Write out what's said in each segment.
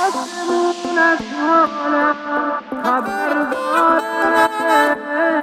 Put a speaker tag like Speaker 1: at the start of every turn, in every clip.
Speaker 1: آسمون از حالم خبر داره.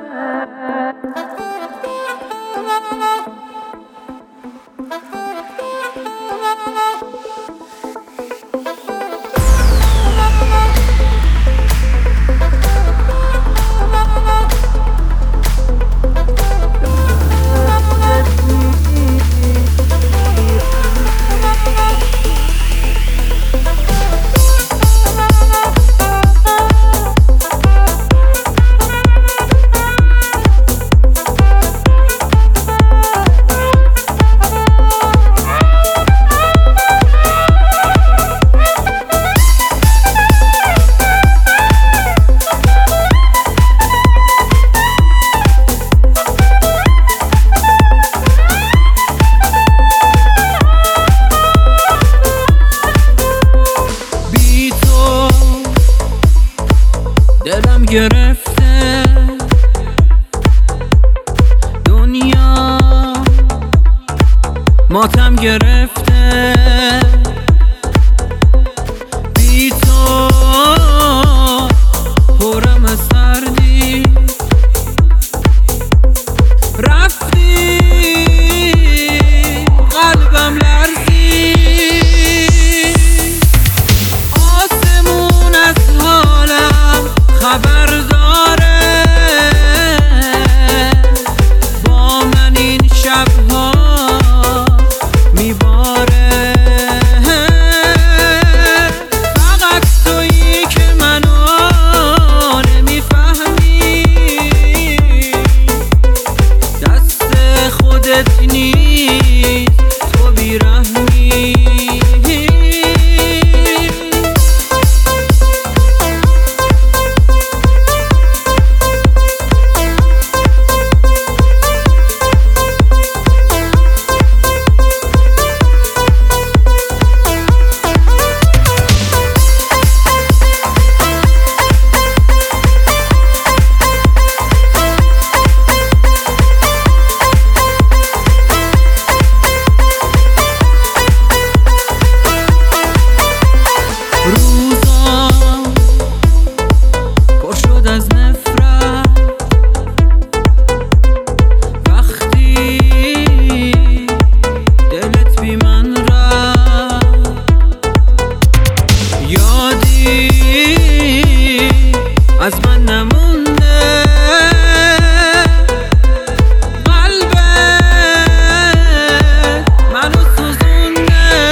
Speaker 2: دلم گرفته دنیا ماتم گرفته بی تو پرم از سردی رفتی قلبم لرزی آسمون از حالم خبر داره با من این شبها میباره فقط تویی که منو نمیفهمی دست خودت نیست تو بیرحمی از من نمونده قلبت منو سوزونده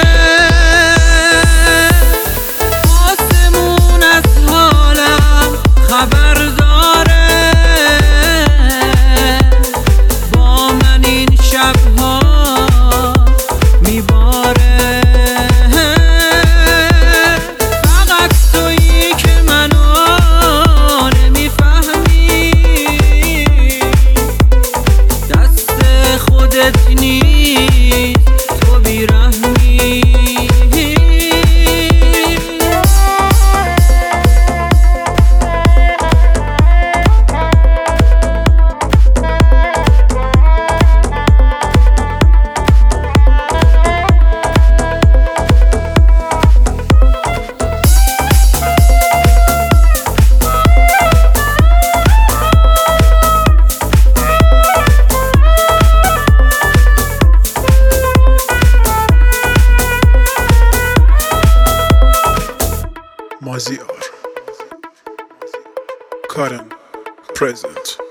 Speaker 2: آسمون از حالم خبر داره با من این شبها میباره فقط تویی که منو خودت نیست تو بیرحمی
Speaker 3: مازیار کارم present